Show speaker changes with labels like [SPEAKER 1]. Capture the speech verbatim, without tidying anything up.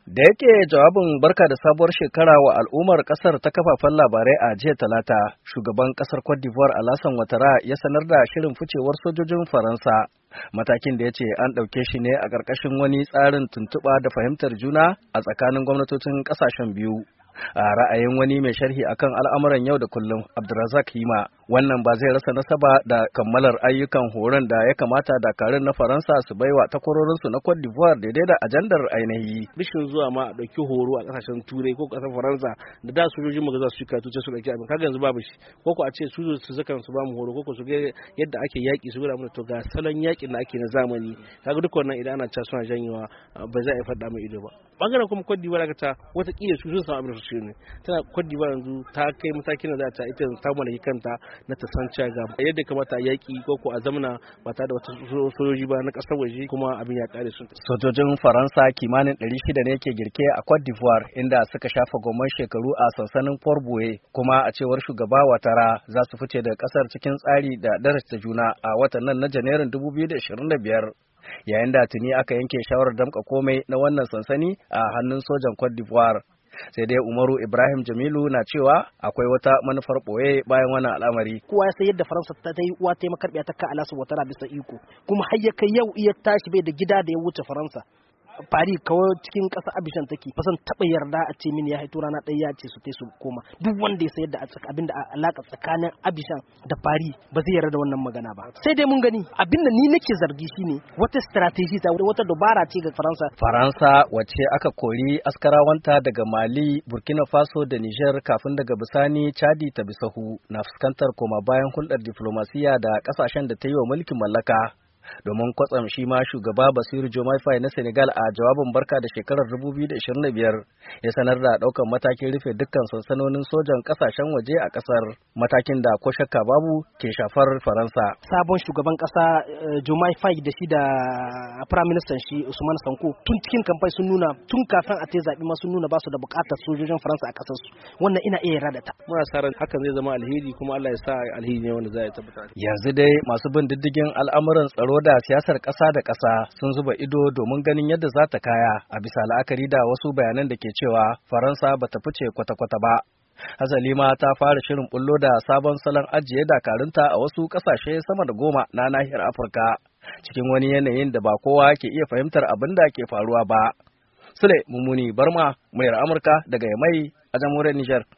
[SPEAKER 1] Da yake jawabin barka da sabuwar shekara wa al'ummar kasar ta kafafen labarai a jiya talata, shugaban kasar Cote d'Ivoire Alassane Ouattara ya sanar da shirin ficewar sojojin Faransa. Matakin da ya ce an ɗauke shi ne a ƙarƙashin wani tsarin tuntuɓa da fahimtar juna a tsakanin gwamnatocin ƙasashen biyu. A ra'ayin wani mai sharhi akan al'amuran yau da kullum, Abdulrazak Hima, wannan ba zai rasa nasaba da kammalar ayyukan horon da ya kamata dakarun na Faransa su baiwa takwarorinsu na Cote d'Ivoire daidai da ajandar ainihi.
[SPEAKER 2] Bishin zuwa ma a ɗauki horo a ƙasashen Turai ko ƙasar Faransa da da sojojin mu za su shika tuce su ɗauki abin kaga yanzu babu shi, ko ko a ce su su zakan su ba mu horo ko ko su ga yadda ake yaƙi su gura mana to ga salon yaƙin da ake na zamani, kaga duk wannan idan ana cewa suna janyewa ba za a faɗa mai ido ba. Bangaren kuma Cote d'Ivoire ta wata kila su sun samu abin da su ne tana Cote d'Ivoire yanzu ta kai matakin da za ta ita ta mallaki kanta na ta san cewa ga yadda kamata a yaki ko ko a zamana ba tare da wata sojoji ba na kasar waje kuma abin ya kare su.
[SPEAKER 1] Sojojin Faransa kimanin ɗari shida ne ke girke a Cote d'Ivoire inda suka shafa gomman shekaru a sansanin Port Bouet, kuma a cewar shugaba Ouattara za su fice daga kasar cikin tsari da darasta juna a watan nan na Janairun dubu biyu da ashirin da biyar. Yayin da tuni aka yanke shawarar damƙa komai na wannan sansani a hannun sojan Cote d'Ivoire. Sai dai Umaru Ibrahim Jamilu na cewa akwai wata manufar ɓoye bayan wannan al'amari.
[SPEAKER 3] Kowa ya san yadda Faransa ta yi uwa ta yi makarbiya ta ka Alassane Ouattara bisa iko, kuma har ya kai yau iya tashi bai da gida da ya wuce Faransa. Paris kawai cikin ƙasa Abidjan take, ba zan taɓa yarda a ce mini ya haito rana ɗaya ya ce su tai su koma. Duk wanda ya sayar da abin da alaƙa tsakanin Abidjan da Paris ba zai yarda da wannan magana ba. Sai dai mun gani abin da ni nake zargi shine wata strategy ta wata dabara ce ga Faransa.
[SPEAKER 1] Faransa wacce aka kori askarawanta daga Mali, Burkina Faso da Niger kafin daga bisani Chadi ta bisahu na fuskantar koma bayan hulɗar diflomasiyya da ƙasashen da ta yi wa mulkin mallaka. Domin kwatsam shi ma shugaba Basiru Diomaye Faye na Senegal a jawabin barka da shekarar dubu biyu da ashirin da biyar ya sanar da ɗaukan matakin rufe dukkan sansanonin sojan ƙasashen waje a ƙasar, matakin da ko shakka babu ke shafar Faransa.
[SPEAKER 3] Sabon shugaban ƙasa Diomaye Faye da shi da Prime Minister shi Usman Sanko tun cikin kamfai sun nuna tun kafin a ta zaɓi ma sun nuna ba su da buƙatar sojojin Faransa a ƙasar su. Wannan ina iya yarda da ta.
[SPEAKER 2] Muna sa ran hakan zai zama alheri kuma Allah ya sa alheri ne wanda za ya tabbata.
[SPEAKER 1] Yanzu dai masu bin diddigin al'amuran tsaro da siyasar ƙasa da ƙasa sun zuba ido domin ganin yadda za ta kaya a bisa la'akari da wasu bayanan da ke cewa Faransa ba ta fice kwata-kwata ba. Hasali ma ta fara shirin bullo da sabon salon ajiye dakarunta a wasu ƙasashe sama da goma na nahiyar Afirka, cikin wani yanayin da ba kowa ke iya fahimtar abin da ke faruwa ba. Sule Mummuni Barma, muryar Amurka daga Yamai a jamhuriyar Nijar.